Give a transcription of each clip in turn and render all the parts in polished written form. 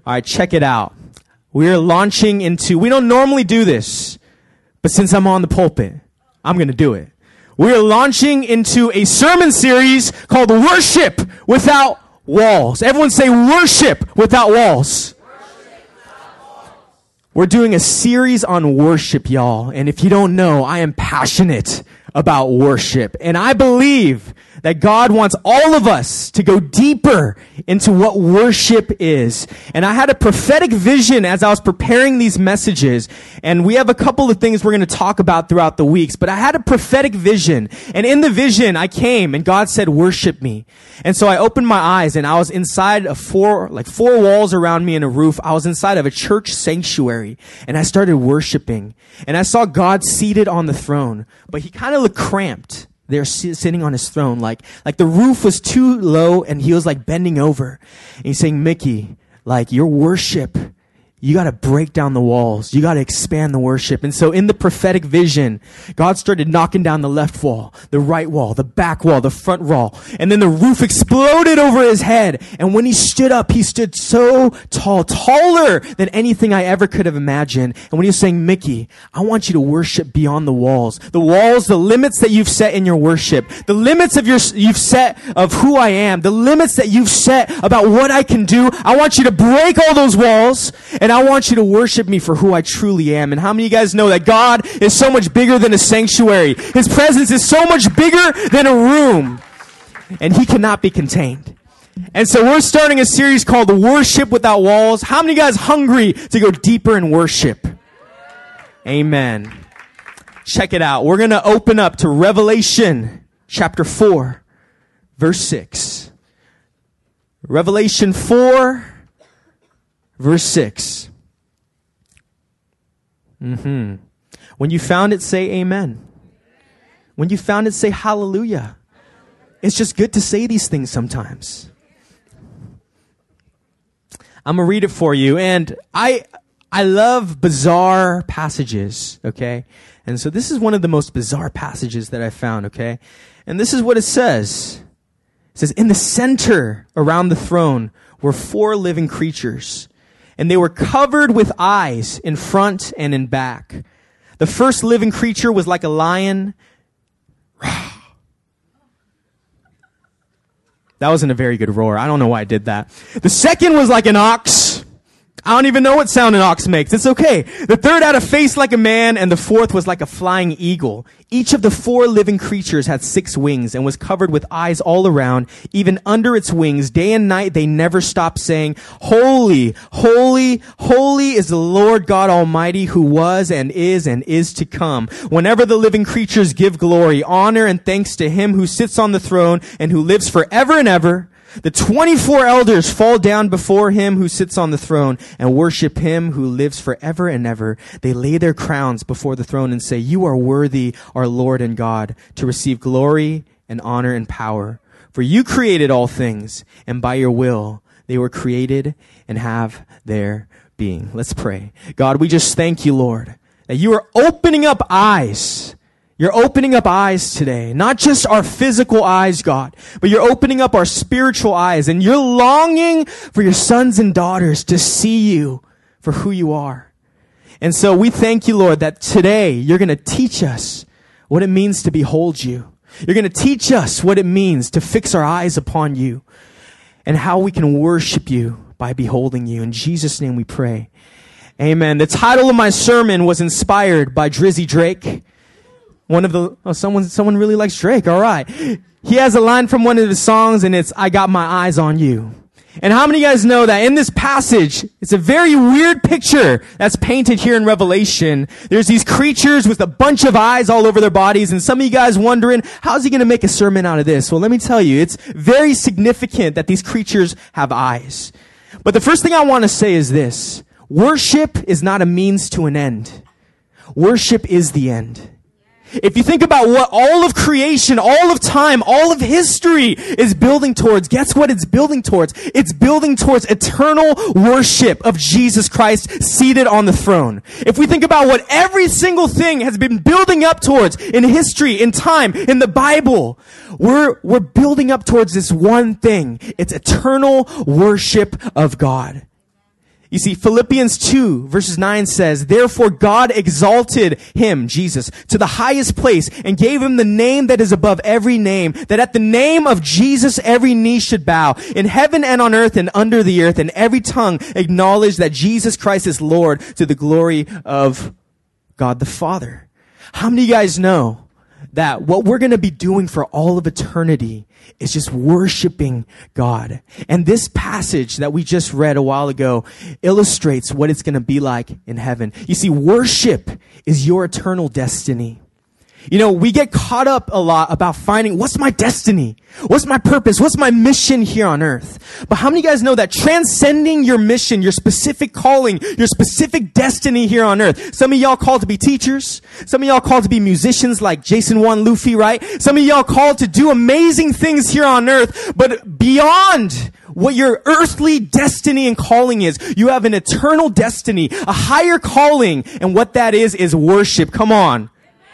All right, check it out. We're launching into, we don't normally do this, but since I'm on the pulpit, I'm going to do it. We're launching into a sermon series called Worship Without Walls. Everyone say Worship Without Walls. We're doing a series on worship, y'all. And if you don't know, I am passionate about worship. And I believe that God wants all of us to go deeper into what worship is. And I had a prophetic vision as I was preparing these messages. And we have a couple of things we're going to talk about throughout the weeks. But I had a prophetic vision. And in the vision, I came and God said, worship me. And so I opened my eyes and I was inside of four walls around me and a roof. I was inside of a church sanctuary and I started worshiping. And I saw God seated on the throne, but he kind of looked cramped there sitting on his throne. Like the roof was too low and he was like bending over. And he's saying, Mickey, like your worship, you got to break down the walls. You got to expand the worship. And so in the prophetic vision, God started knocking down the left wall, the right wall, the back wall, the front wall. And then the roof exploded over his head. And when he stood up, he stood so tall, taller than anything I ever could have imagined. And when he was saying, Mickey, I want you to worship beyond the walls, the limits that you've set in your worship, the limits you've set of who I am, the limits that you've set about what I can do. I want you to break all those walls. And I want you to worship me for who I truly am. And how many of you guys know that God is so much bigger than a sanctuary? His presence is so much bigger than a room. And he cannot be contained. And so we're starting a series called Worship Without Walls. How many of you guys hungry to go deeper in worship? Amen. Check it out. We're going to open up to Revelation chapter 4, verse 6. Revelation 4, verse 6. When you found it, say amen. When you found it, say hallelujah. It's just good to say these things sometimes. I'm going to read it for you. And I love bizarre passages, okay? And so this is one of the most bizarre passages that I found, okay? And this is what it says. It says, in the center around the throne were 4 living creatures. And they were covered with eyes in front and in back. The first living creature was like a lion. That wasn't a very good roar. I don't know why I did that. The second was like an ox. I don't even know what sound an ox makes. It's okay. The third had a face like a man, and the fourth was like a flying eagle. Each of the 4 living creatures had 6 wings and was covered with eyes all around, even under its wings. Day and night they never stopped saying, Holy, holy, holy is the Lord God Almighty, who was and is to come. Whenever the living creatures give glory, honor, and thanks to him who sits on the throne and who lives forever and ever, the 24 elders fall down before him who sits on the throne and worship him who lives forever and ever. They lay their crowns before the throne and say, You are worthy, our Lord and God, to receive glory and honor and power. For you created all things, and by your will they were created and have their being. Let's pray. God, we just thank you, Lord, that you are opening up eyes. You're opening up eyes today, not just our physical eyes, God, but you're opening up our spiritual eyes, and you're longing for your sons and daughters to see you for who you are. And so we thank you, Lord, that today you're going to teach us what it means to behold you. You're going to teach us what it means to fix our eyes upon you and how we can worship you by beholding you. In Jesus' name we pray. Amen. The title of my sermon was inspired by Drizzy Drake. Someone really likes Drake. All right. He has a line from one of his songs, and it's, I got my eyes on you. And how many of you guys know that in this passage, it's a very weird picture that's painted here in Revelation. There's these creatures with a bunch of eyes all over their bodies, and some of you guys wondering, how's he going to make a sermon out of this? Well, let me tell you, it's very significant that these creatures have eyes. But the first thing I want to say is this. Worship is not a means to an end. Worship is the end. If you think about what all of creation, all of time, all of history is building towards, guess what it's building towards? It's building towards eternal worship of Jesus Christ seated on the throne. If we think about what every single thing has been building up towards in history, in time, in the Bible, we're building up towards this one thing. It's eternal worship of God. You see, Philippians 2 verses 9 says, therefore God exalted him, Jesus, to the highest place and gave him the name that is above every name, that at the name of Jesus every knee should bow, in heaven and on earth and under the earth, and every tongue acknowledge that Jesus Christ is Lord, to the glory of God the Father. How many of you guys know that what we're going to be doing for all of eternity is just worshiping God? And this passage that we just read a while ago illustrates what it's going to be like in heaven. You see, worship is your eternal destiny. You know, we get caught up a lot about finding, what's my destiny? What's my purpose? What's my mission here on earth? But how many of you guys know that transcending your mission, your specific calling, your specific destiny here on earth? Some of y'all called to be teachers. Some of y'all called to be musicians like Jason Juan Luffy, right? Some of y'all called to do amazing things here on earth, but beyond what your earthly destiny and calling is, you have an eternal destiny, a higher calling, and what that is worship. Come on.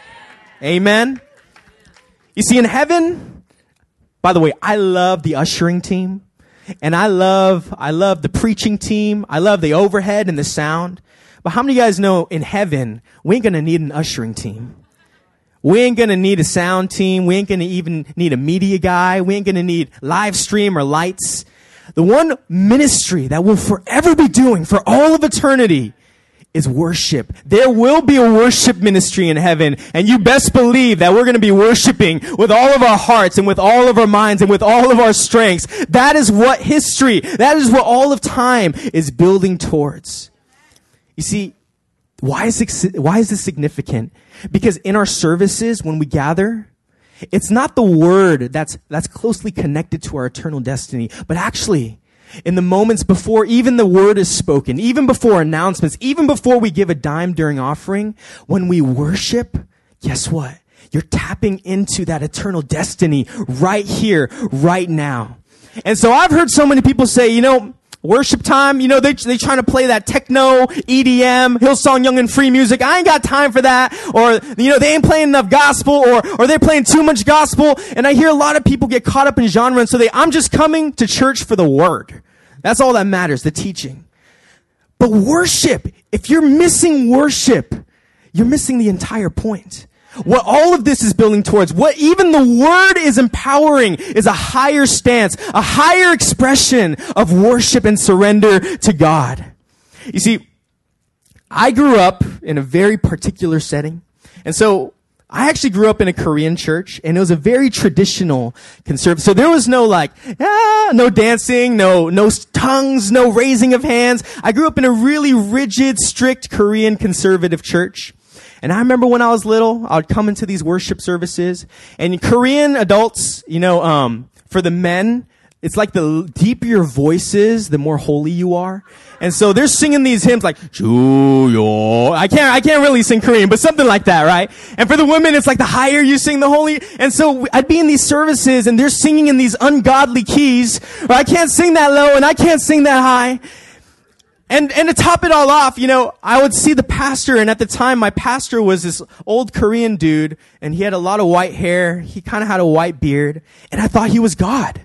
Amen. You see, in heaven, by the way, I love the ushering team, and I love the preaching team. I love the overhead and the sound. But how many of you guys know in heaven, we ain't going to need an ushering team? We ain't going to need a sound team. We ain't going to even need a media guy. We ain't going to need live stream or lights. The one ministry that we'll forever be doing for all of eternity is worship. There will be a worship ministry in heaven, and you best believe that we're going to be worshiping with all of our hearts and with all of our minds and with all of our strengths. That is what history, that is what all of time is building towards. You see, why is this significant? Because in our services, when we gather, it's not the word that's closely connected to our eternal destiny, but actually, in the moments before even the word is spoken, even before announcements, even before we give a dime during offering, when we worship, guess what? You're tapping into that eternal destiny right here, right now. And so I've heard so many people say, you know, worship time, you know, they trying to play that techno, EDM, Hillsong Young and Free music. I ain't got time for that. Or, you know, they ain't playing enough gospel, or they're playing too much gospel. And I hear a lot of people get caught up in genre, and so I'm just coming to church for the word. That's all that matters, the teaching. But worship, if you're missing worship, you're missing the entire point. What all of this is building towards, what even the word is empowering, is a higher stance, a higher expression of worship and surrender to God. You see, I grew up in a very particular setting. And so I actually grew up in a Korean church, and it was a very traditional conservative. So there was no no dancing, no tongues, no raising of hands. I grew up in a really rigid, strict Korean conservative church. And I remember when I was little, I would come into these worship services, and Korean adults, you know, for the men, it's like the deeper your voice is, the more holy you are. And so they're singing these hymns like, Juyo. I can't really sing Korean, but something like that, right? And for the women, it's like the higher you sing, the holy. And so I'd be in these services, and they're singing in these ungodly keys, or I can't sing that low, and I can't sing that high. And to top it all off, you know, I would see the pastor, and at the time, my pastor was this old Korean dude, and he had a lot of white hair. He kind of had a white beard, and I thought he was God.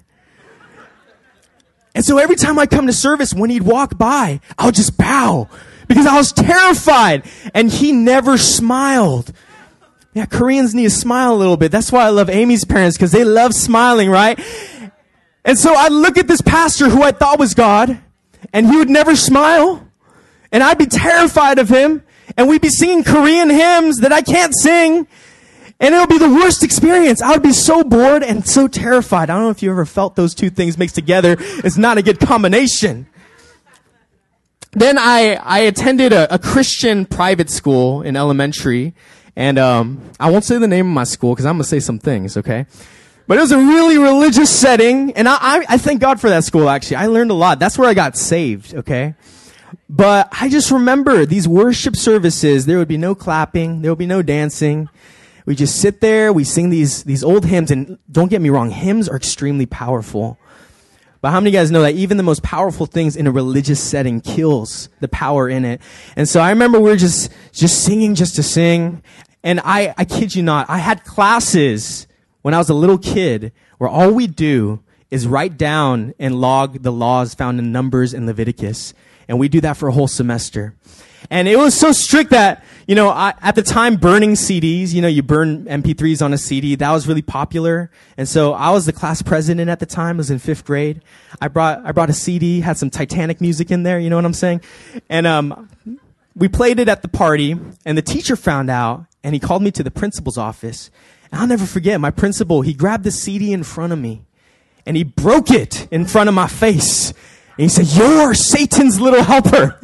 And so every time I come to service, when he'd walk by, I would just bow because I was terrified. And he never smiled. Yeah, Koreans need to smile a little bit. That's why I love Amy's parents, because they love smiling, right? And so I'd look at this pastor who I thought was God, and he would never smile. And I'd be terrified of him. And we'd be singing Korean hymns that I can't sing. And it would be the worst experience. I would be so bored and so terrified. I don't know if you ever felt those two things mixed together. It's not a good combination. Then I attended a Christian private school in elementary. And I won't say the name of my school because I'm going to say some things, okay? But it was a really religious setting. And I thank God for that school, actually. I learned a lot. That's where I got saved, okay? But I just remember these worship services. There would be no clapping. There would be no dancing. We just sit there, we sing these old hymns, and don't get me wrong, hymns are extremely powerful. But how many of you guys know that even the most powerful things in a religious setting kills the power in it? And so I remember we were just singing just to sing. And I kid you not, I had classes when I was a little kid where all we do is write down and log the laws found in Numbers and Leviticus. And we do that for a whole semester. And it was so strict that, at the time, burning CDs, you burn MP3s on a CD, that was really popular. And so I was the class president at the time. I was in 5th grade. I brought a CD, had some Titanic music in there, you know what I'm saying? And we played it at the party, and the teacher found out, and he called me to the principal's office. And I'll never forget, my principal, he grabbed the CD in front of me, and he broke it in front of my face. And he said, "You're Satan's little helper."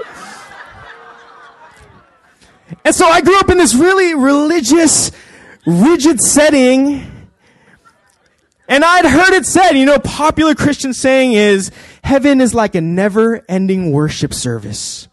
And so I grew up in this really religious, rigid setting. And I'd heard it said, popular Christian saying is, heaven is like a never-ending worship service.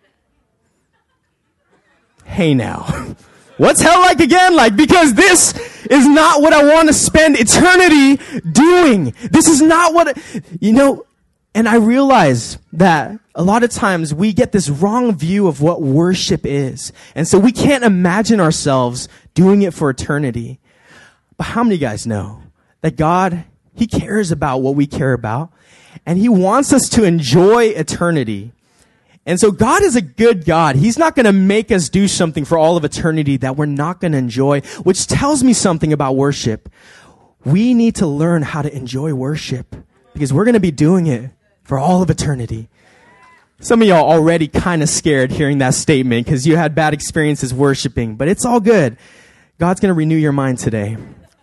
Hey now. What's hell like again? Because this is not what I want to spend eternity doing. This is not what, and I realize that a lot of times we get this wrong view of what worship is. And so we can't imagine ourselves doing it for eternity. But how many of you guys know that God, He cares about what we care about, and He wants us to enjoy eternity. And so God is a good God. He's not going to make us do something for all of eternity that we're not going to enjoy, which tells me something about worship. We need to learn how to enjoy worship because we're going to be doing it for all of eternity. Some of y'all already kind of scared hearing that statement because you had bad experiences worshiping, but it's all good. God's going to renew your mind today.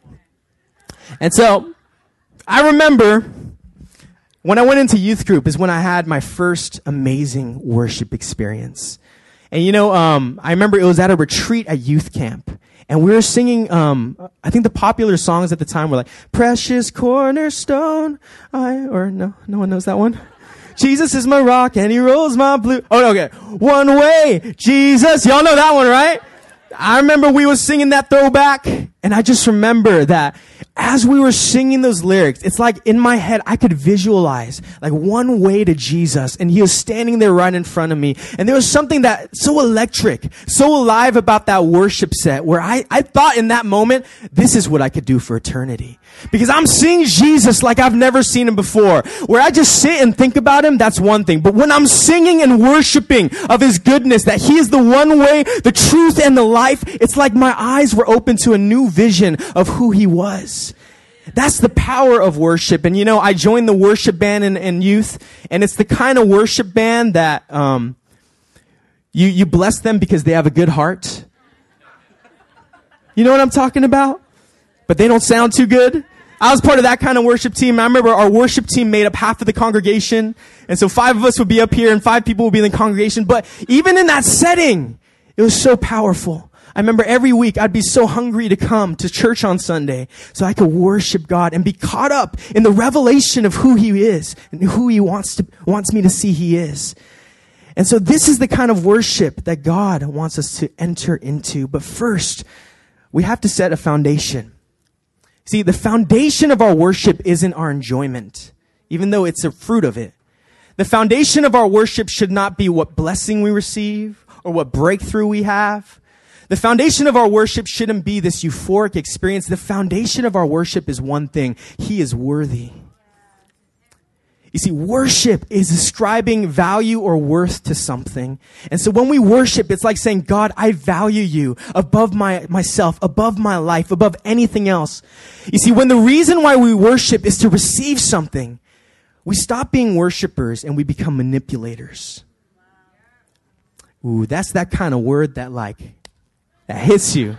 And so I remember when I went into youth group is when I had my first amazing worship experience. And I remember it was at a retreat at youth camp. And we were singing, I think the popular songs at the time were like, Precious Cornerstone, no one knows that one? Jesus is my rock and He rolls my blue. Oh, no, okay. One way, Jesus. Y'all know that one, right? I remember we were singing that throwback, and I just remember that as we were singing those lyrics, it's like in my head, I could visualize like one way to Jesus, and He was standing there right in front of me. And there was something that so electric, so alive about that worship set where I thought in that moment, this is what I could do for eternity. Because I'm seeing Jesus like I've never seen Him before. Where I just sit and think about Him, that's one thing. But when I'm singing and worshiping of His goodness, that He is the one way, the truth, and the life, it's like my eyes were open to a new vision of who He was. That's the power of worship. And I joined the worship band in youth, and it's the kind of worship band that you bless them because they have a good heart. You know what I'm talking about? But they don't sound too good. I was part of that kind of worship team. I remember our worship team made up half of the congregation. And so 5 of us would be up here and 5 people would be in the congregation. But even in that setting, it was so powerful. I remember every week I'd be so hungry to come to church on Sunday so I could worship God and be caught up in the revelation of who He is and who He wants me to see He is. And so this is the kind of worship that God wants us to enter into. But first, we have to set a foundation. See, the foundation of our worship isn't our enjoyment, even though it's a fruit of it. The foundation of our worship should not be what blessing we receive or what breakthrough we have. The foundation of our worship shouldn't be this euphoric experience. The foundation of our worship is one thing. He is worthy. You see, worship is ascribing value or worth to something. And so when we worship, it's like saying, God, I value you above myself, above my life, above anything else. You see, when the reason why we worship is to receive something, we stop being worshipers and we become manipulators. Ooh, that's that kind of word that hits you.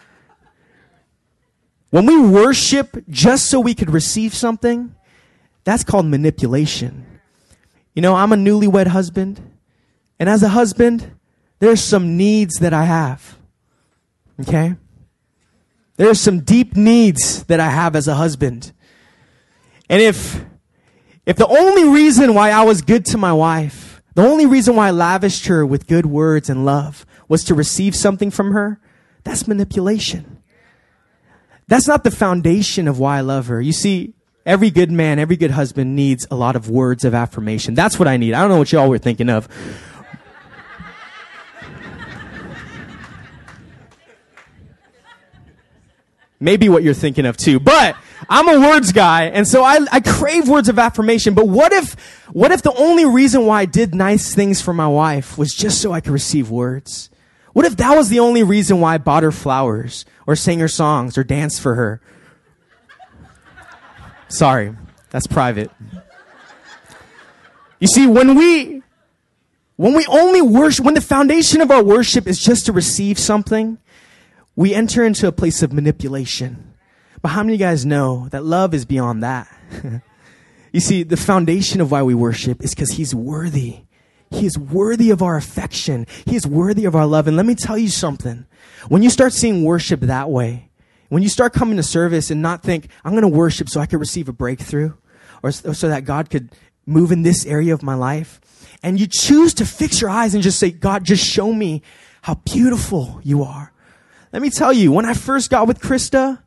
When we worship just so we could receive something, that's called manipulation. I'm a newlywed husband. And as a husband, there's some needs that I have. Okay? There's some deep needs that I have as a husband. And if the only reason why I was good to my wife, the only reason why I lavished her with good words and love was to receive something from her, that's manipulation. That's not the foundation of why I love her. You see, every good man, every good husband needs a lot of words of affirmation. That's what I need. I don't know what y'all were thinking of. Maybe what you're thinking of too. But I'm a words guy, and so I crave words of affirmation. But what if the only reason why I did nice things for my wife was just so I could receive words? What if that was the only reason why I bought her flowers, or sang her songs, or danced for her? Sorry, that's private. You see, when we only worship, when the foundation of our worship is just to receive something, we enter into a place of manipulation. But how many of you guys know that love is beyond that? You see, the foundation of why we worship is because he's worthy. He is worthy of our affection. He is worthy of our love. And let me tell you something. When you start seeing worship that way, when you start coming to service and not think, I'm going to worship so I can receive a breakthrough, or so that God could move in this area of my life, and you choose to fix your eyes and just say, God, just show me how beautiful you are. Let me tell you, when I first got with Krista,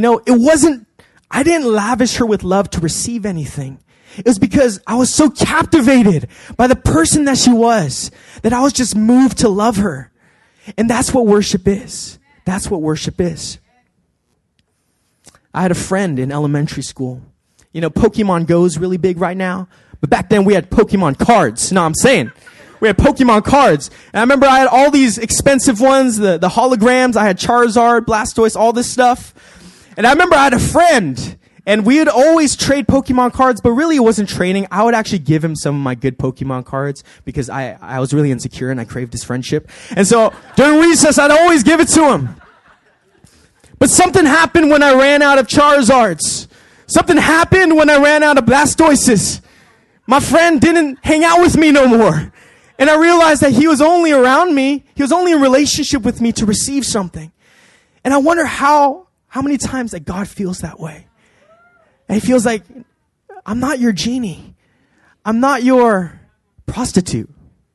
I didn't lavish her with love to receive anything. It was because I was so captivated by the person that she was, that I was just moved to love her. And that's what worship is. That's what worship is. I had a friend in elementary school. Pokemon Go is really big right now. But back then we had Pokemon cards. No, I'm saying. We had Pokemon cards. And I remember I had all these expensive ones, the holograms. I had Charizard, Blastoise, all this stuff. And I remember I had a friend, and we would always trade Pokemon cards, but really it wasn't trading. I would actually give him some of my good Pokemon cards because I was really insecure and I craved his friendship. And so during recess, I'd always give it to him. But something happened when I ran out of Charizards. Something happened when I ran out of Blastoises. My friend didn't hang out with me no more. And I realized that he was only around me. He was only in relationship with me to receive something. And I wonder how many times that God feels that way. And he feels like, I'm not your genie. I'm not your prostitute.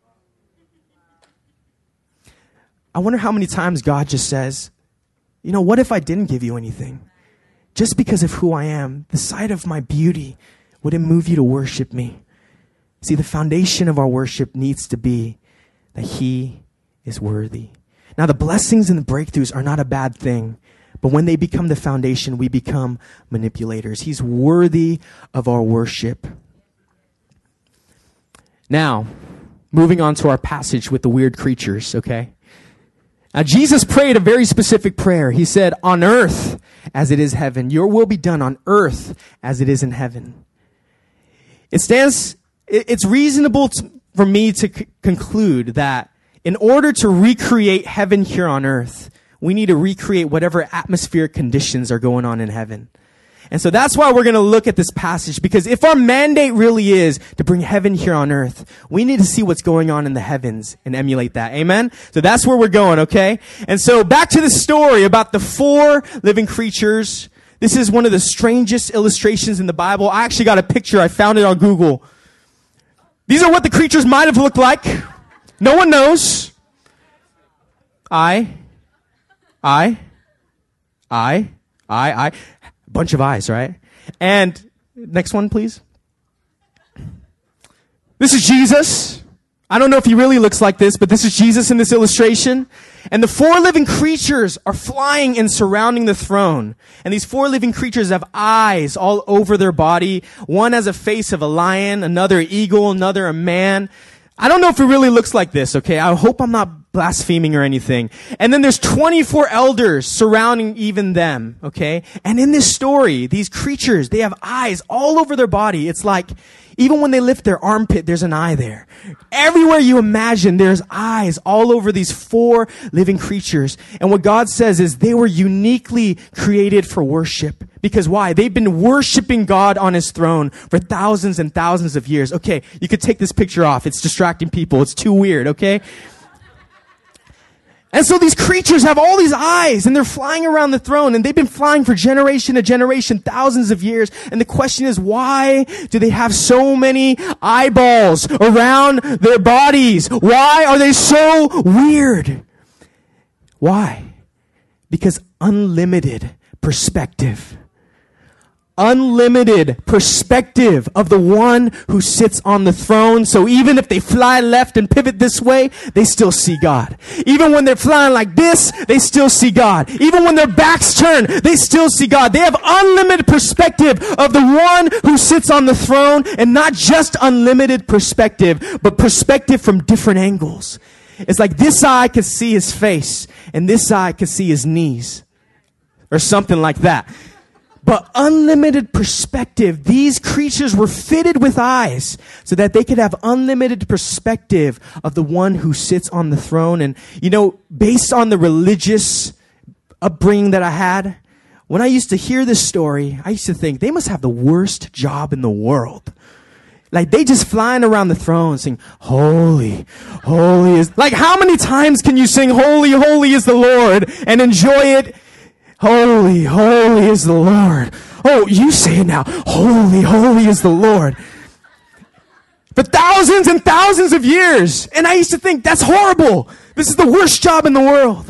I wonder how many times God just says, what if I didn't give you anything? Just because of who I am, the sight of my beauty, would it move you to worship me? See, the foundation of our worship needs to be that he is worthy. Now, the blessings and the breakthroughs are not a bad thing, but when they become the foundation, we become manipulators. He's worthy of our worship. Now, moving on to our passage with the weird creatures, okay? Now, Jesus prayed a very specific prayer. He said, on earth as it is heaven, your will be done on earth as it is in heaven. It's reasonable for me to conclude that in order to recreate heaven here on earth, we need to recreate whatever atmospheric conditions are going on in heaven. And so that's why we're going to look at this passage, because if our mandate really is to bring heaven here on earth, we need to see what's going on in the heavens and emulate that. Amen? So that's where we're going, okay? And so back to the story about the 4 living creatures. This is one of the strangest illustrations in the Bible. I actually got a picture. I found it on Google. These are what the creatures might have looked like. No one knows. Bunch of eyes, right? And next one, please. This is Jesus. I don't know if he really looks like this, but this is Jesus in this illustration. And the 4 living creatures are flying and surrounding the throne. And these 4 living creatures have eyes all over their body. One has a face of a lion, another eagle, another a man. I don't know if it really looks like this, okay? I hope I'm not blaspheming or anything. And then there's 24 elders surrounding even them, okay? And in this story, these creatures, they have eyes all over their body. It's like, even when they lift their armpit, there's an eye there. Everywhere you imagine, there's eyes all over these 4 living creatures. And what God says is they were uniquely created for worship. Because why? They've been worshiping God on his throne for thousands and thousands of years. Okay, you could take this picture off. It's distracting people. It's too weird, okay? And so these creatures have all these eyes, and they're flying around the throne, and they've been flying for generation to generation, thousands of years. And the question is, why do they have so many eyeballs around their bodies? Why are they so weird? Why? Because unlimited perspective. unlimited perspective of the one who sits on the throne. So even if they fly left and pivot this way, they still see God. Even when they're flying like this, they still see God. Even when their backs turn, they still see God. They have unlimited perspective of the one who sits on the throne, and not just unlimited perspective, but perspective from different angles. It's like this eye could see his face and this eye could see his knees or something like that. But unlimited perspective. These creatures were fitted with eyes so that they could have unlimited perspective of the one who sits on the throne. And, you know, based on the religious upbringing that I had, when I used to hear this story, I used to think they must have the worst job in the world. Like, they just flying around the throne sing, holy, holy is... Like, how many times can you sing, holy, holy is the Lord, and enjoy it? Holy, holy is the Lord. Oh, you say it now. Holy, holy is the Lord. For thousands and thousands of years. And I used to think, that's horrible. This is the worst job in the world.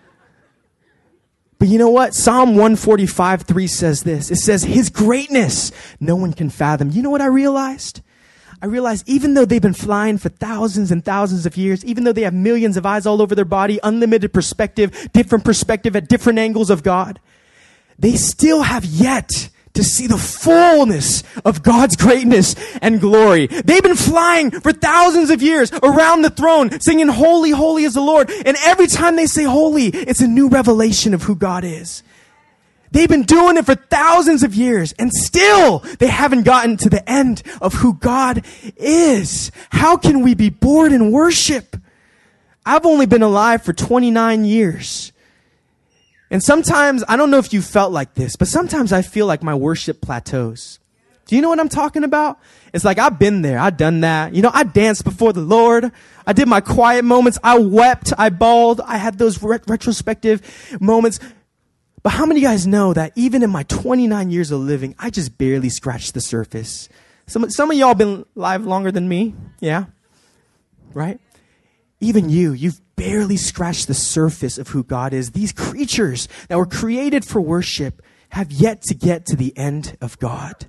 But you know what? Psalm 145:3 says this. It says, his greatness no one can fathom. You know what I realized? I realized even though they've been flying for thousands and thousands of years, even though they have millions of eyes all over their body, unlimited perspective, different perspective at different angles of God, they still have yet to see the fullness of God's greatness and glory. They've been flying for thousands of years around the throne, singing, holy, holy is the Lord. And every time they say holy, it's a new revelation of who God is. They've been doing it for thousands of years, and still they haven't gotten to the end of who God is. How can we be bored in worship? I've only been alive for 29 years. And sometimes, I don't know if you felt like this, but sometimes I feel like my worship plateaus. Do you know what I'm talking about? It's like, I've been there. I've done that. You know, I danced before the Lord. I did my quiet moments. I wept. I bawled. I had those retrospective moments. But how many of you guys know that even in my 29 years of living, I just barely scratched the surface? Some of y'all been alive longer than me. Yeah. Right? Even you've barely scratched the surface of who God is. These creatures that were created for worship have yet to get to the end of God.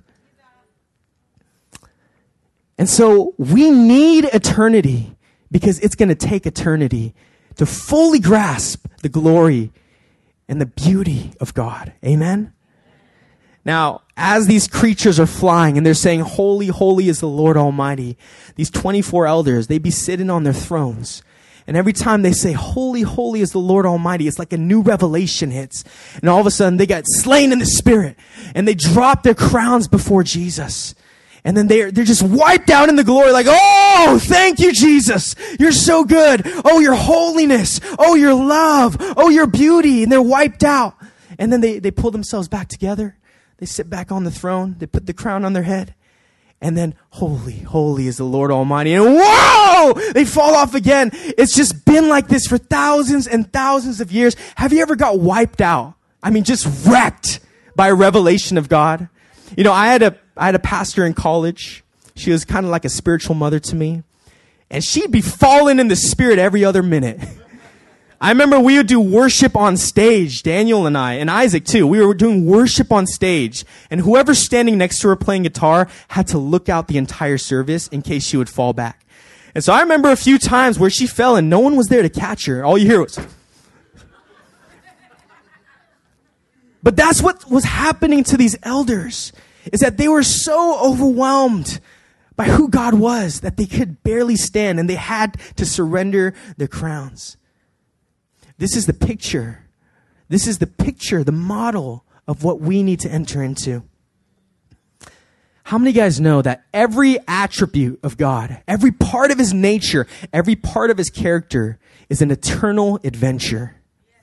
And so we need eternity, because it's going to take eternity to fully grasp the glory and the beauty of God. Amen? Now, as these creatures are flying and they're saying, holy, holy is the Lord Almighty, these 24 elders, they be sitting on their thrones. And every time they say, holy, holy is the Lord Almighty, it's like a new revelation hits. And all of a sudden they got slain in the spirit, and they drop their crowns before Jesus. And then they're just wiped out in the glory, like, oh, thank you, Jesus. You're so good. Oh, your holiness. Oh, your love. Oh, your beauty. And they're wiped out. And then they pull themselves back together. They sit back on the throne. They put the crown on their head. And then, holy, holy is the Lord Almighty. And whoa! They fall off again. It's just been like this for thousands and thousands of years. Have you ever got wiped out? I mean, just wrecked by a revelation of God? You know, I had a pastor in college. She was kind of like a spiritual mother to me. And she'd be falling in the spirit every other minute. I remember we would do worship on stage, Daniel and I, and Isaac too. We were doing worship on stage. And whoever's standing next to her playing guitar had to look out the entire service in case she would fall back. And so I remember a few times where she fell and no one was there to catch her. All you hear was... But that's what was happening to these elders, is that they were so overwhelmed by who God was that they could barely stand, and they had to surrender their crowns. This is the picture. This is the picture, the model of what we need to enter into. How many of you guys know that every attribute of God, every part of his nature, every part of his character is an eternal adventure?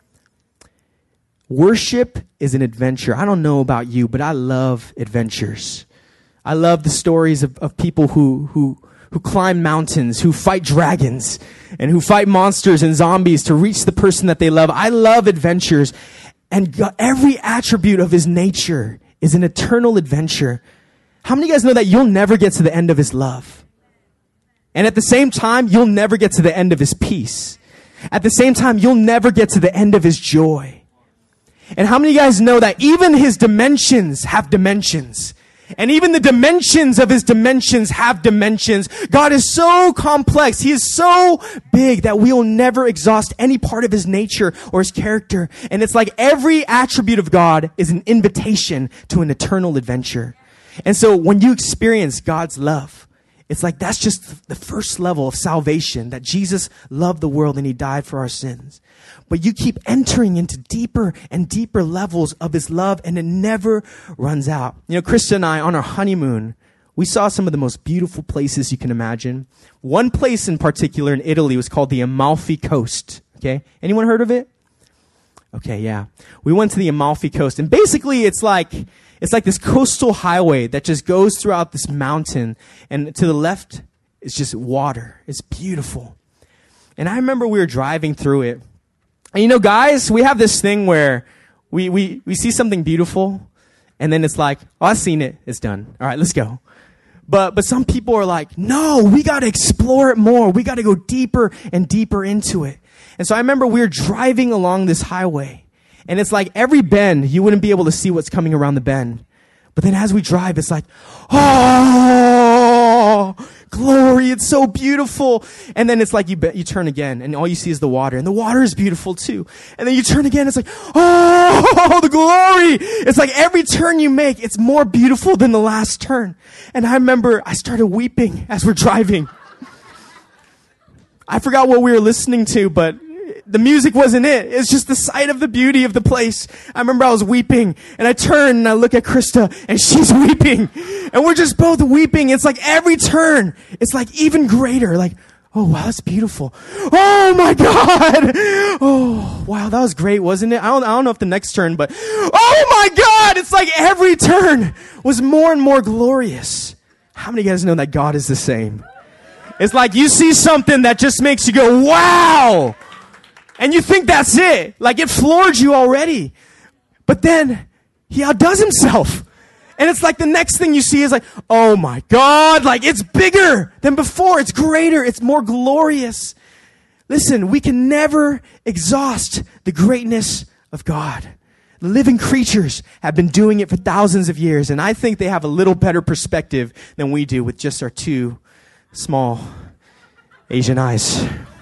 Worship is an adventure. I don't know about you, but I love adventures. I love the stories of people who climb mountains, who fight dragons, and who fight monsters and zombies to reach the person that they love. I love adventures. And God, every attribute of his nature is an eternal adventure. How many of you guys know that you'll never get to the end of his love? And at the same time, you'll never get to the end of his peace. At the same time, you'll never get to the end of his joy. And how many of you guys know that even his dimensions have dimensions? And even the dimensions of his dimensions have dimensions. God is so complex. He is so big that we will never exhaust any part of his nature or his character. And it's like every attribute of God is an invitation to an eternal adventure. And so when you experience God's love, it's like that's just the first level of salvation, that Jesus loved the world and he died for our sins. But you keep entering into deeper and deeper levels of his love, and it never runs out. You know, Krista and I, on our honeymoon, we saw some of the most beautiful places you can imagine. One place in particular in Italy was called the Amalfi Coast. Okay? Anyone heard of it? Okay, yeah. We went to the Amalfi Coast, and basically it's like this coastal highway that just goes throughout this mountain, and to the left is just water. It's beautiful. And I remember we were driving through it. And you know, guys, we have this thing where we see something beautiful, and then it's like, oh, I've seen it. It's done. All right, let's go. But some people are like, no, we got to explore it more. We got to go deeper and deeper into it. And so I remember we were driving along this highway, and it's like every bend, you wouldn't be able to see what's coming around the bend. But then as we drive, it's like, oh, glory, it's so beautiful. And then it's like you turn again, and all you see is the water. And the water is beautiful too. And then you turn again, it's like, oh, the glory. It's like every turn you make, it's more beautiful than the last turn. And I remember I started weeping as we're driving. I forgot what we were listening to, but the music wasn't it. It's just the sight of the beauty of the place. I remember I was weeping, and I turn and I look at Krista, and she's weeping. And we're just both weeping. It's like every turn, it's like even greater. Like, oh, wow, that's beautiful. Oh, my God. Oh, wow, that was great, wasn't it? I don't know if the next turn, but oh, my God. It's like every turn was more and more glorious. How many of you guys know that God is the same? It's like you see something that just makes you go, wow. And you think that's it. Like it floored you already. But then he outdoes himself. And it's like the next thing you see is like, oh my God, like it's bigger than before. It's greater. It's more glorious. Listen, we can never exhaust the greatness of God. The living creatures have been doing it for thousands of years. And I think they have a little better perspective than we do with just our two small Asian eyes.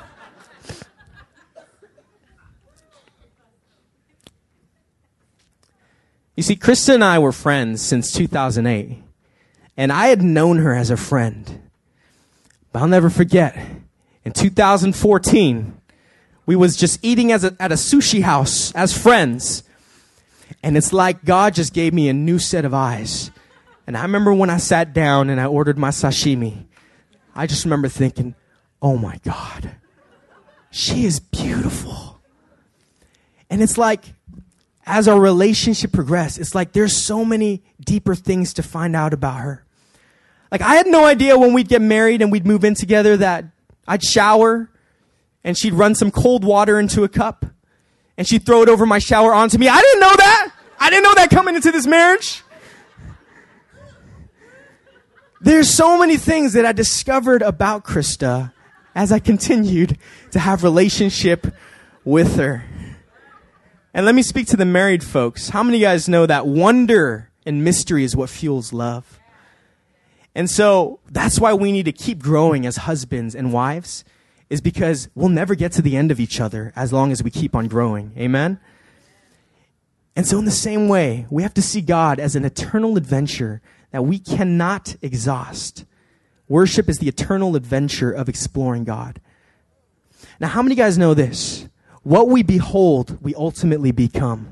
You see, Krista and I were friends since 2008, and I had known her as a friend. But I'll never forget, in 2014, we was just eating at a sushi house as friends, and it's like God just gave me a new set of eyes. And I remember when I sat down and I ordered my sashimi, I just remember thinking, oh my God, she is beautiful. And it's like, as our relationship progressed, it's like there's so many deeper things to find out about her. Like I had no idea when we'd get married and we'd move in together that I'd shower and she'd run some cold water into a cup and she'd throw it over my shower onto me. I didn't know that. I didn't know that coming into this marriage. There's so many things that I discovered about Krista as I continued to have relationship with her. And let me speak to the married folks. How many of you guys know that wonder and mystery is what fuels love? And so that's why we need to keep growing as husbands and wives, is because we'll never get to the end of each other as long as we keep on growing. Amen? And so in the same way, we have to see God as an eternal adventure that we cannot exhaust. Worship is the eternal adventure of exploring God. Now, how many of you guys know this? What we behold, we ultimately become.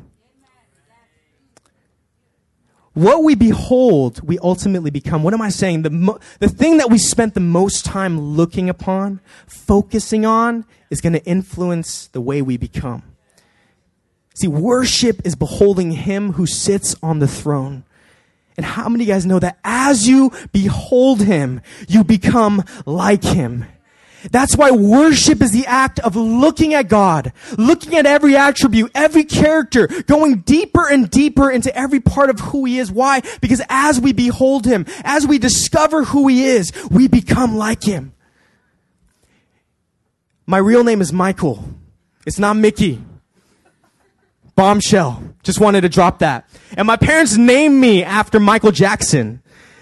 What we behold, we ultimately become. What am I saying? The thing that we spent the most time looking upon, focusing on, is going to influence the way we become. See, worship is beholding him who sits on the throne. And how many of you guys know that as you behold him, you become like him? That's why worship is the act of looking at God, looking at every attribute, every character, going deeper and deeper into every part of who he is. Why? Because as we behold him, as we discover who he is, we become like him. My real name is Michael. It's not Mickey. Bombshell. Just wanted to drop that. And my parents named me after Michael Jackson.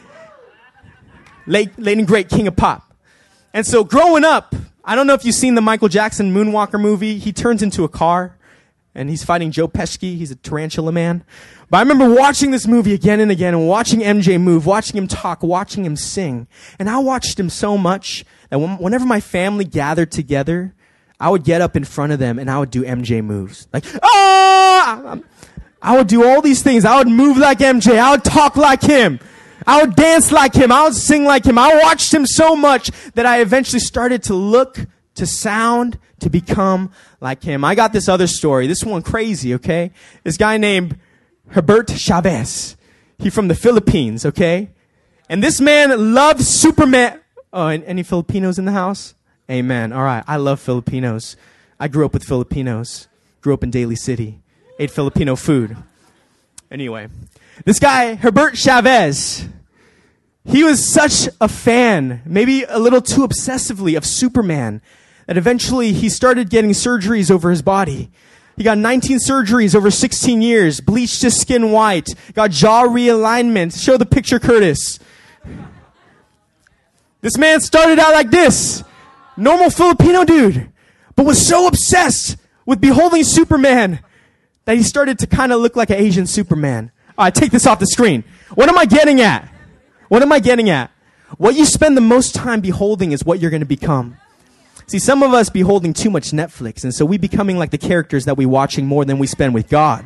Late and great king of pop. And so growing up, I don't know if you've seen the Michael Jackson Moonwalker movie. He turns into a car and he's fighting Joe Pesci. He's a tarantula man. But I remember watching this movie again and again and watching MJ move, watching him talk, watching him sing. And I watched him so much that whenever my family gathered together, I would get up in front of them and I would do MJ moves. Like, ah! I would do all these things. I would move like MJ. I would talk like him. I would dance like him. I would sing like him. I watched him so much that I eventually started to look, to sound, to become like him. I got this other story. This one crazy, okay? This guy named Herbert Chavez. He's from the Philippines, okay? And this man loved Superman. Oh, and any Filipinos in the house? Amen. All right. I love Filipinos. I grew up with Filipinos. Grew up in Daly City. Ate Filipino food. Anyway, this guy, Herbert Chavez, he was such a fan, maybe a little too obsessively, of Superman, that eventually he started getting surgeries over his body. He got 19 surgeries over 16 years, bleached his skin white, got jaw realignment. Show the picture, Curtis. This man started out like this, normal Filipino dude, but was so obsessed with beholding Superman that he started to kind of look like an Asian Superman. All right, take this off the screen. What am I getting at? What am I getting at? What you spend the most time beholding is what you're going to become. See, some of us beholding too much Netflix, and so we becoming like the characters that we're watching more than we spend with God.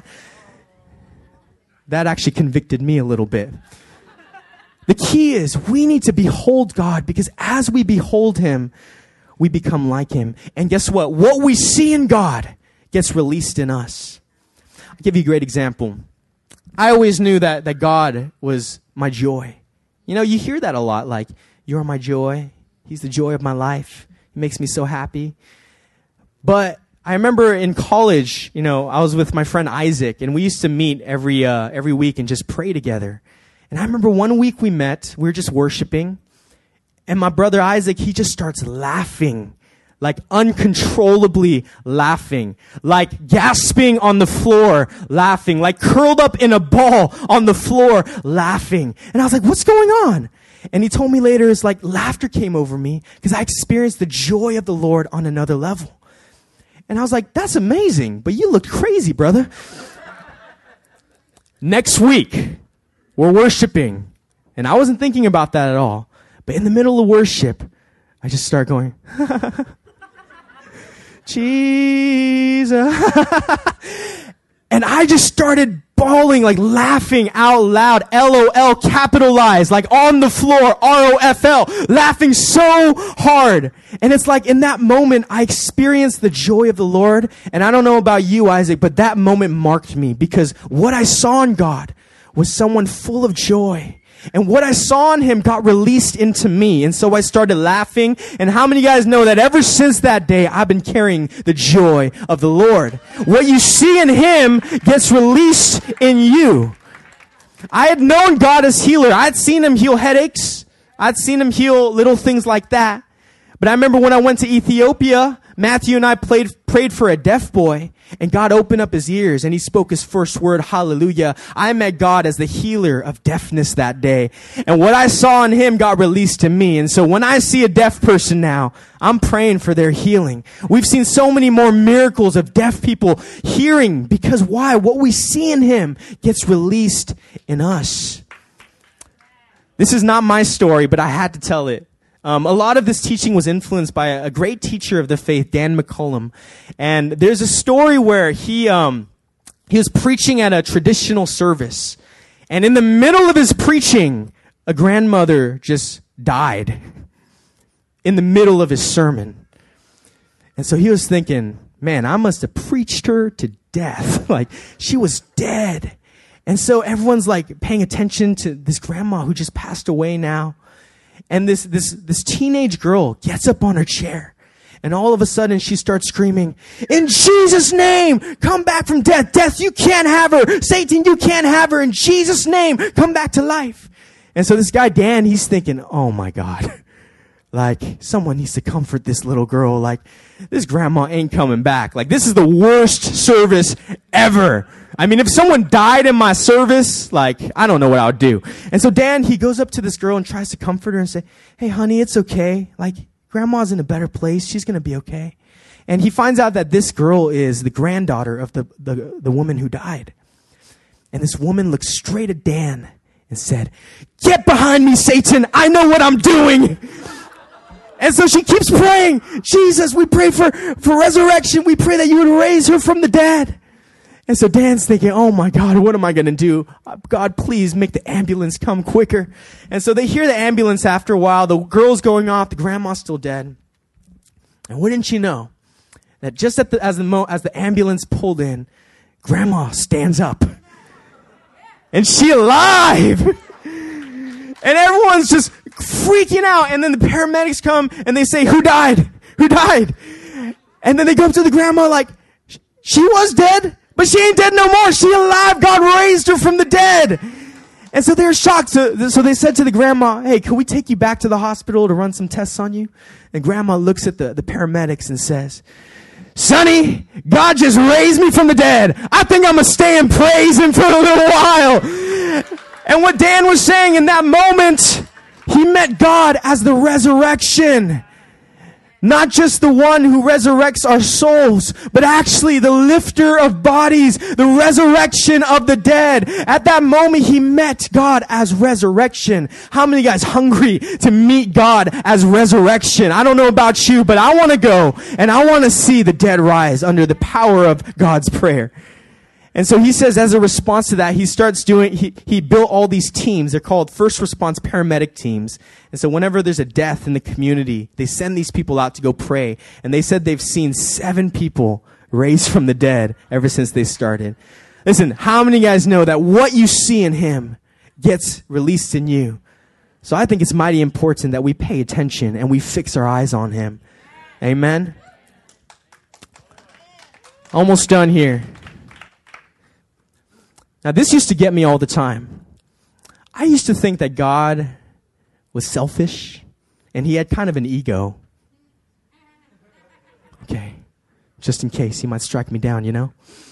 That actually convicted me a little bit. The key is we need to behold God, because as we behold him, we become like him. And guess what? What we see in God gets released in us. I'll give you a great example. I always knew that God was my joy. You know, you hear that a lot, like, you're my joy. He's the joy of my life. He makes me so happy. But I remember in college, you know, I was with my friend Isaac, and we used to meet every week and just pray together. And I remember one week we met, we were just worshiping, and my brother Isaac, he just starts laughing. Like uncontrollably laughing, like gasping on the floor, laughing, like curled up in a ball on the floor, laughing. And I was like, what's going on? And he told me later, it's like laughter came over me because I experienced the joy of the Lord on another level. And I was like, that's amazing, but you looked crazy, brother. Next week, we're worshiping. And I wasn't thinking about that at all. But in the middle of worship, I just start going, Jesus. And I just started bawling, like laughing out loud, LOL, capitalized, like on the floor, ROFL, laughing so hard. And it's like in that moment, I experienced the joy of the Lord. And I don't know about you, Isaac, but that moment marked me because what I saw in God was someone full of joy. And what I saw in him got released into me. And so I started laughing. And how many guys know that ever since that day, I've been carrying the joy of the Lord? What you see in him gets released in you. I had known God as healer. I'd seen him heal headaches. I'd seen him heal little things like that. But I remember when I went to Ethiopia, Matthew and I prayed for a deaf boy, and God opened up his ears and he spoke his first word, hallelujah. I met God as the healer of deafness that day. And what I saw in him got released to me. And so when I see a deaf person now, I'm praying for their healing. We've seen so many more miracles of deaf people hearing because why? What we see in him gets released in us. This is not my story, but I had to tell it. A lot of this teaching was influenced by a great teacher of the faith, Dan McCullum. And there's a story where he was preaching at a traditional service. And in the middle of his preaching, a grandmother just died in the middle of his sermon. And so he was thinking, man, I must have preached her to death. Like, she was dead. And so everyone's like paying attention to this grandma who just passed away now. And this teenage girl gets up on her chair, and all of a sudden she starts screaming, in Jesus' name, come back from death. Death, you can't have her. Satan, you can't have her. In Jesus' name, come back to life. And so this guy, Dan, he's thinking, oh my God, like someone needs to comfort this little girl. Like this grandma ain't coming back. Like this is the worst service ever. I mean, if someone died in my service, like, I don't know what I would do. And so Dan, he goes up to this girl and tries to comfort her and say, hey, honey, it's okay. Like, grandma's in a better place. She's going to be okay. And he finds out that this girl is the granddaughter of the woman who died. And this woman looked straight at Dan and said, get behind me, Satan. I know what I'm doing. And so she keeps praying, Jesus, we pray for resurrection. We pray that you would raise her from the dead. And so Dan's thinking, oh my God, what am I going to do? God, please make the ambulance come quicker. And so they hear the ambulance after a while. The girl's going off. The grandma's still dead. And wouldn't you know that just as the ambulance pulled in, grandma stands up. And she alive. And everyone's just freaking out. And then the paramedics come and they say, who died? Who died? And then they go up to the grandma like, she was dead, but she ain't dead no more. She alive. God raised her from the dead. And so they're shocked. So they said to the grandma, hey, can we take you back to the hospital to run some tests on you? And grandma looks at the paramedics and says, Sonny, God just raised me from the dead. I think I'm going to stay and praise him for a little while. And what Dan was saying in that moment, he met God as the resurrection. Not just the one who resurrects our souls, but actually the lifter of bodies, the resurrection of the dead. At that moment, he met God as resurrection. How many guys hungry to meet God as resurrection? I don't know about you, but I want to go and I want to see the dead rise under the power of God's prayer. And so he says, as a response to that, he built all these teams. They're called first response paramedic teams. And so whenever there's a death in the community, they send these people out to go pray. And they said they've seen 7 people raised from the dead ever since they started. Listen, how many guys know that what you see in him gets released in you? So I think it's mighty important that we pay attention and we fix our eyes on him. Amen. Almost done here. Now, this used to get me all the time. I used to think that God was selfish, and he had kind of an ego. Okay, just in case, he might strike me down, you know?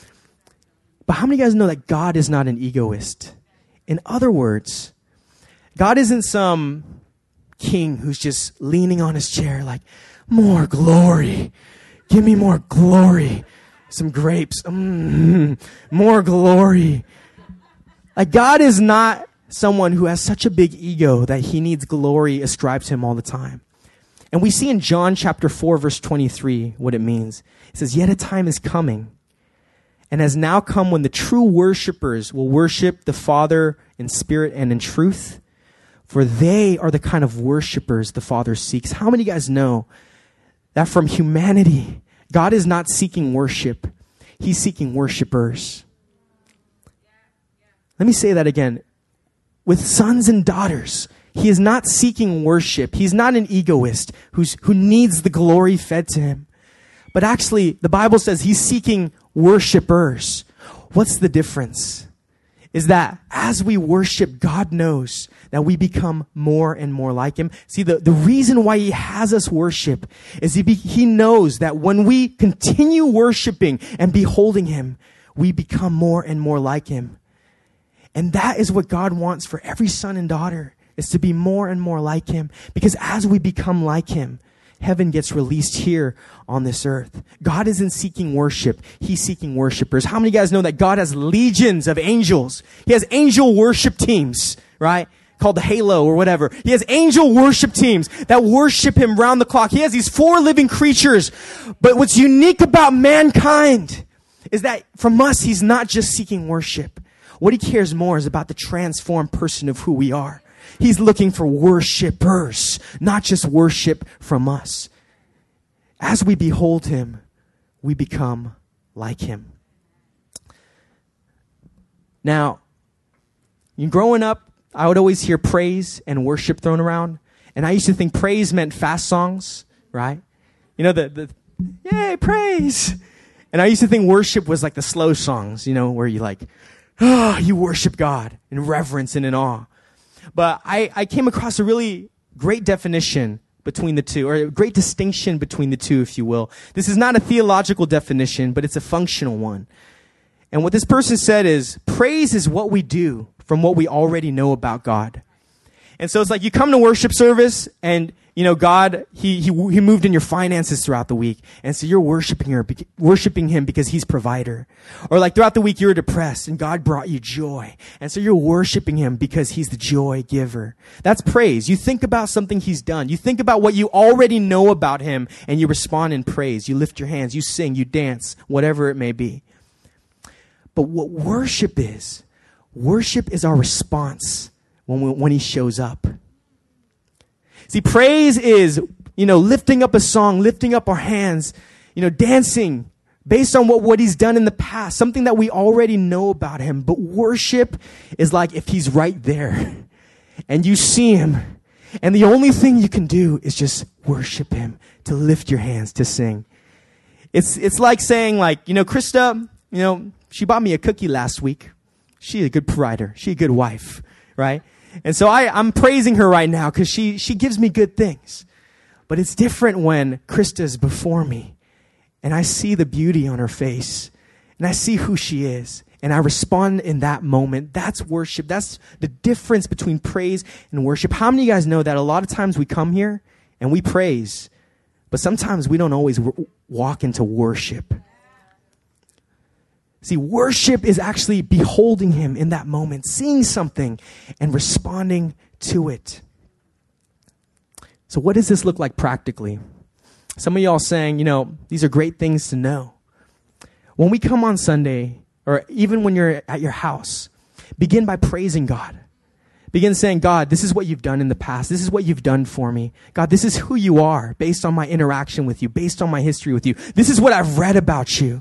But how many of you guys know that God is not an egoist? In other words, God isn't some king who's just leaning on his chair like, more glory. Give me more glory. Some grapes. More glory. Like, God is not someone who has such a big ego that he needs glory ascribed to him all the time. And we see in John chapter 4, verse 23, what it means. It says, yet a time is coming and has now come when the true worshipers will worship the Father in spirit and in truth, for they are the kind of worshipers the Father seeks. How many of you guys know that from humanity, God is not seeking worship. He's seeking worshipers. Let me say that again. With sons and daughters, he is not seeking worship. He's not an egoist who needs the glory fed to him. But actually, the Bible says he's seeking worshipers. What's the difference? Is that as we worship, God knows that we become more and more like him. See, the reason why he has us worship is he knows that when we continue worshiping and beholding him, we become more and more like him. And that is what God wants for every son and daughter, is to be more and more like him. Because as we become like him, heaven gets released here on this earth. God isn't seeking worship. He's seeking worshipers. How many of you guys know that God has legions of angels? He has angel worship teams, right? Called the Halo or whatever. He has angel worship teams that worship him round the clock. He has these 4 living creatures. But what's unique about mankind is that from us, he's not just seeking worship. What he cares more is about the transformed person of who we are. He's looking for worshipers, not just worship from us. As we behold him, we become like him. Now, growing up, I would always hear praise and worship thrown around. And I used to think praise meant fast songs, right? You know, the yay, praise. And I used to think worship was like the slow songs, you know, where you like, you worship God in reverence and in awe. But I came across a really great definition between the two, or a great distinction between the two, if you will. This is not a theological definition, but it's a functional one. And what this person said is, praise is what we do from what we already know about God. And so it's like you come to worship service and, God, he moved in your finances throughout the week. And so you're worshiping him because he's provider. Or like throughout the week you were depressed and God brought you joy. And so you're worshiping him because he's the joy giver. That's praise. You think about something he's done. You think about what you already know about him and you respond in praise. You lift your hands, you sing, you dance, whatever it may be. But what worship is our response when he shows up. See, praise is, lifting up a song, lifting up our hands, dancing based on what he's done in the past, something that we already know about him. But worship is like if he's right there and you see him and the only thing you can do is just worship him, to lift your hands, to sing. It's like saying Krista, she bought me a cookie last week. She's a good provider. She's a good wife, right? And so I'm praising her right now because she gives me good things. But it's different when Krista's before me and I see the beauty on her face and I see who she is and I respond in that moment. That's worship. That's the difference between praise and worship. How many of you guys know that a lot of times we come here and we praise, but sometimes we don't always walk into worship? See, worship is actually beholding him in that moment, seeing something and responding to it. So what does this look like practically? Some of y'all saying, these are great things to know. When we come on Sunday, or even when you're at your house, begin by praising God. Begin saying, God, this is what you've done in the past. This is what you've done for me. God, this is who you are based on my interaction with you, based on my history with you. This is what I've read about you.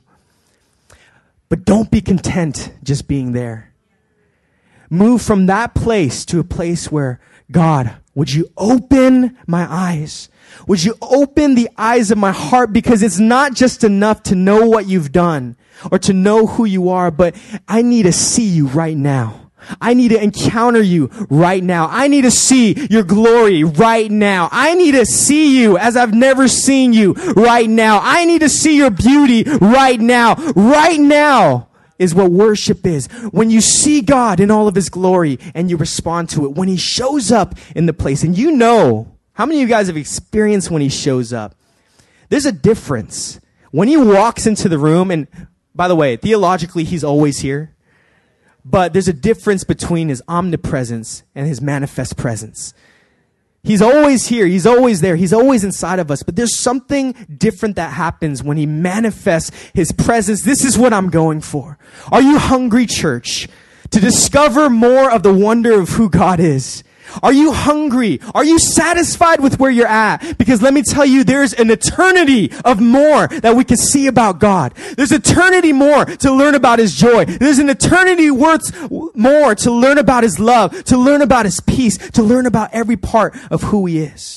But don't be content just being there. Move from that place to a place where, God, would you open my eyes? Would you open the eyes of my heart? Because it's not just enough to know what you've done or to know who you are, but I need to see you right now. I need to encounter you right now. I need to see your glory right now. I need to see you as I've never seen you right now. I need to see your beauty right now. Right now is what worship is. When you see God in all of his glory and you respond to it. When he shows up in the place. And how many of you guys have experienced when he shows up? There's a difference. When he walks into the room, and by the way, theologically, he's always here. But there's a difference between his omnipresence and his manifest presence. He's always here. He's always there. He's always inside of us. But there's something different that happens when he manifests his presence. This is what I'm going for. Are you hungry, church, to discover more of the wonder of who God is? Are you hungry? Are you satisfied with where you're at? Because let me tell you, there's an eternity of more that we can see about God. There's eternity more to learn about his joy. There's an eternity worth more to learn about his love, to learn about his peace, to learn about every part of who he is.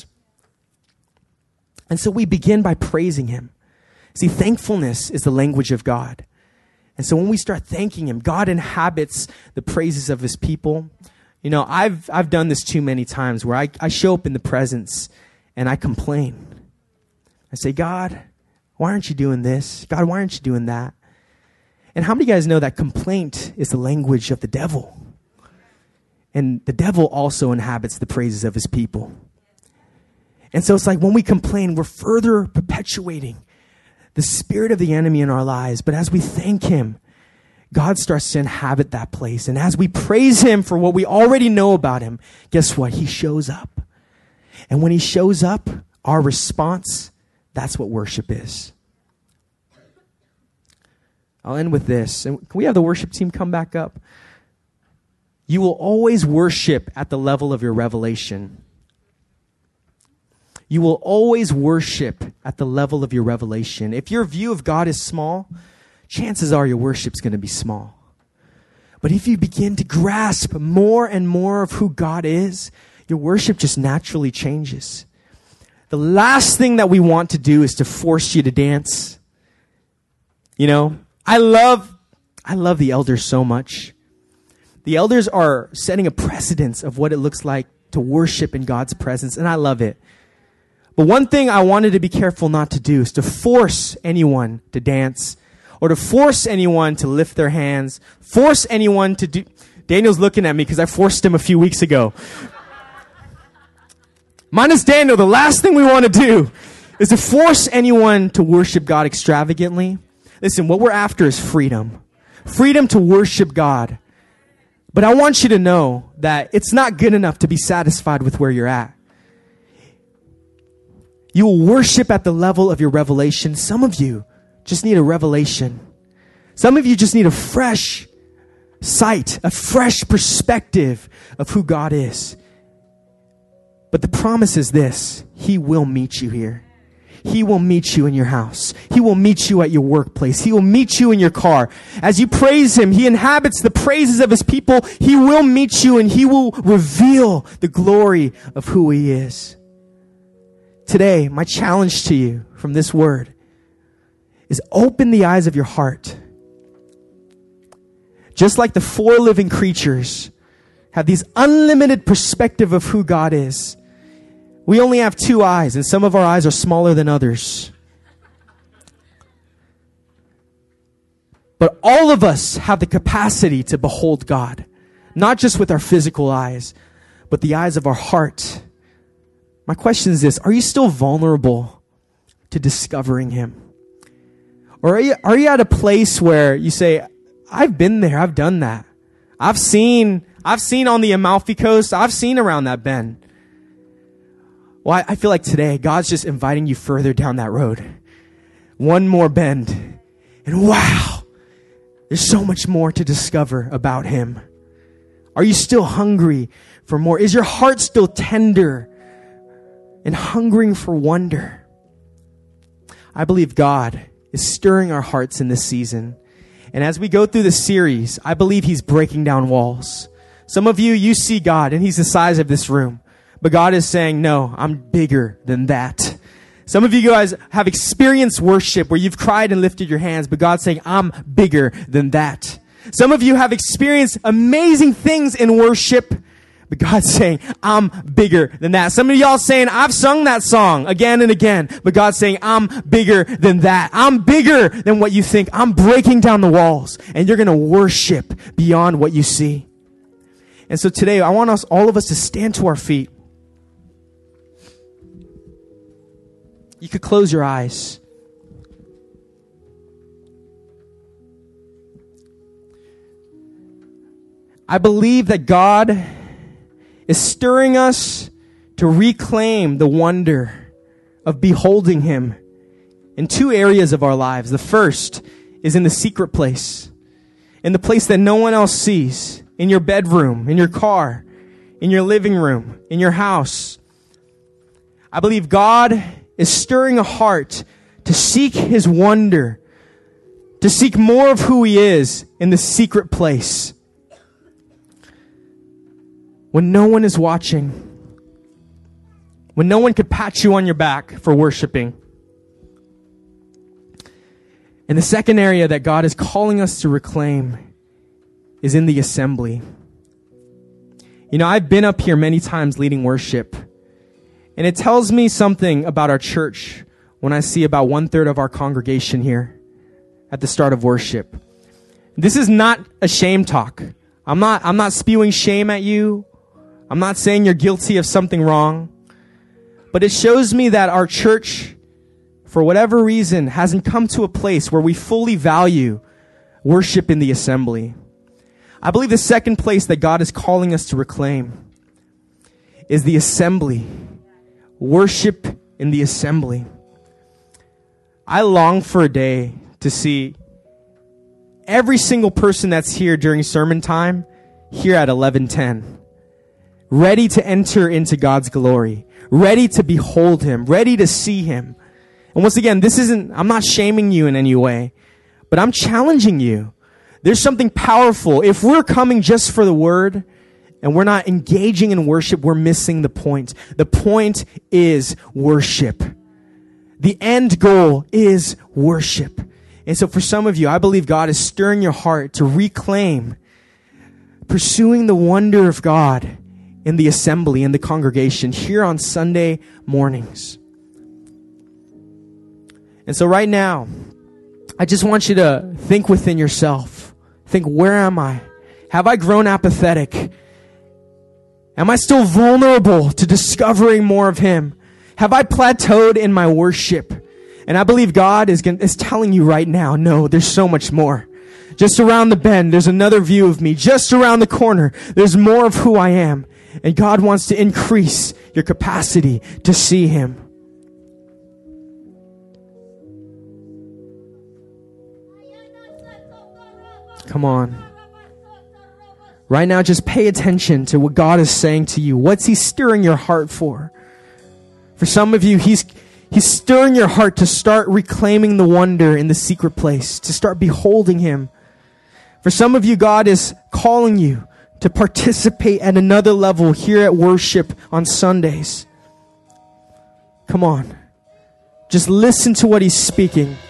And so we begin by praising him. See, thankfulness is the language of God. And so when we start thanking him, God inhabits the praises of his people. I've done this too many times where I show up in the presence and I complain. I say, God, why aren't you doing this? God, why aren't you doing that? And how many of you guys know that complaint is the language of the devil? And the devil also inhabits the praises of his people. And so it's like when we complain, we're further perpetuating the spirit of the enemy in our lives. But as we thank him, God starts to inhabit that place. And as we praise him for what we already know about him, guess what? He shows up. And when he shows up, our response, that's what worship is. I'll end with this. And can we have the worship team come back up? You will always worship at the level of your revelation. You will always worship at the level of your revelation. If your view of God is small, chances are your worship's going to be small. But if you begin to grasp more and more of who God is, your worship just naturally changes. The last thing that we want to do is to force you to dance. I love the elders so much. The elders are setting a precedence of what it looks like to worship in God's presence, and I love it. But one thing I wanted to be careful not to do is to force anyone to dance or to force anyone to lift their hands, force anyone to do. Daniel's looking at me because I forced him a few weeks ago. Minus Daniel, the last thing we want to do is to force anyone to worship God extravagantly. Listen, what we're after is freedom. Freedom to worship God. But I want you to know that it's not good enough to be satisfied with where you're at. You will worship at the level of your revelation. Some of you just need a revelation. Some of you just need a fresh sight, a fresh perspective of who God is. But the promise is this: He will meet you here. He will meet you in your house. He will meet you at your workplace. He will meet you in your car. As you praise Him, He inhabits the praises of His people. He will meet you and He will reveal the glory of who He is. Today, my challenge to you from this word is open the eyes of your heart. Just like the 4 living creatures have these unlimited perspective of who God is. We only have 2 eyes, and some of our eyes are smaller than others. But all of us have the capacity to behold God, not just with our physical eyes, but the eyes of our heart. My question is this: are you still vulnerable to discovering Him? Or are you at a place where you say, I've been there, I've done that. I've seen on the Amalfi Coast, I've seen around that bend. Well, I feel like today, God's just inviting you further down that road. One more bend. And wow, there's so much more to discover about Him. Are you still hungry for more? Is your heart still tender and hungering for wonder? I believe God is stirring our hearts in this season. And as we go through this series, I believe He's breaking down walls. Some of you see God and He's the size of this room. But God is saying, no, I'm bigger than that. Some of you guys have experienced worship where you've cried and lifted your hands, but God's saying, I'm bigger than that. Some of you have experienced amazing things in worship, but God's saying, I'm bigger than that. Some of y'all saying, I've sung that song again and again, but God's saying, I'm bigger than that. I'm bigger than what you think. I'm breaking down the walls, and you're going to worship beyond what you see. And so today, I want all of us to stand to our feet. You could close your eyes. I believe that God is stirring us to reclaim the wonder of beholding Him in 2 areas of our lives. The first is in the secret place, in the place that no one else sees, in your bedroom, in your car, in your living room, in your house. I believe God is stirring a heart to seek His wonder, to seek more of who He is in the secret place. When no one is watching, when no one could pat you on your back for worshiping. And the second area that God is calling us to reclaim is in the assembly. You know, I've been up here many times leading worship, and it tells me something about our church when I see about 1/3 of our congregation here at the start of worship. This is not a shame talk. I'm not spewing shame at you. I'm not saying you're guilty of something wrong. But it shows me that our church, for whatever reason, hasn't come to a place where we fully value worship in the assembly. I believe the second place that God is calling us to reclaim is the assembly. Worship in the assembly. I long for a day to see every single person that's here during sermon time here at 11:10. Ready to enter into God's glory. Ready to behold Him. Ready to see Him. And once again, I'm not shaming you in any way, but I'm challenging you. There's something powerful. If we're coming just for the word and we're not engaging in worship, we're missing the point. The point is worship. The end goal is worship. And so for some of you, I believe God is stirring your heart to reclaim pursuing the wonder of God in the assembly, in the congregation, here on Sunday mornings. And so right now, I just want you to think within yourself. Think, where am I? Have I grown apathetic? Am I still vulnerable to discovering more of Him? Have I plateaued in my worship? And I believe God is telling you right now, no, there's so much more. Just around the bend, there's another view of me. Just around the corner, there's more of who I am. And God wants to increase your capacity to see Him. Come on. Right now, just pay attention to what God is saying to you. What's He stirring your heart for? For some of you, He's stirring your heart to start reclaiming the wonder in the secret place, to start beholding Him. For some of you, God is calling you to participate at another level here at worship on Sundays. Come on. Just listen to what He's speaking.